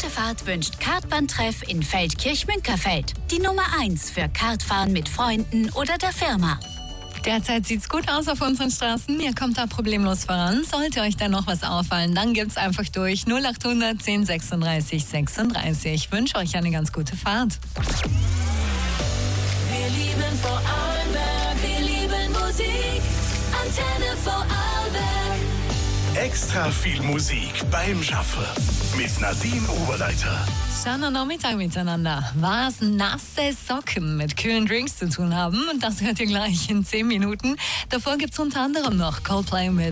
gute Fahrt wünscht Kartbahntreff in Feldkirch-Münkerfeld. Die Nummer 1 für Kartfahren mit Freunden oder der Firma. Derzeit sieht's gut aus auf unseren Straßen. Ihr kommt da problemlos voran. Sollte euch da noch was auffallen, dann gibt's einfach durch 0800 10 36 36. Ich wünsche euch eine ganz gute Fahrt. Wir lieben Vorarlberg, wir lieben Musik. Antenne Vorarlberg. Extra viel Musik beim Schaffen mit Nadine Oberleiter. Schöner Nachmittag miteinander. Was nasse Socken mit kühlen Drinks zu tun haben, das hört ihr gleich in 10 Minuten. Davor gibt's unter anderem noch Coldplay mit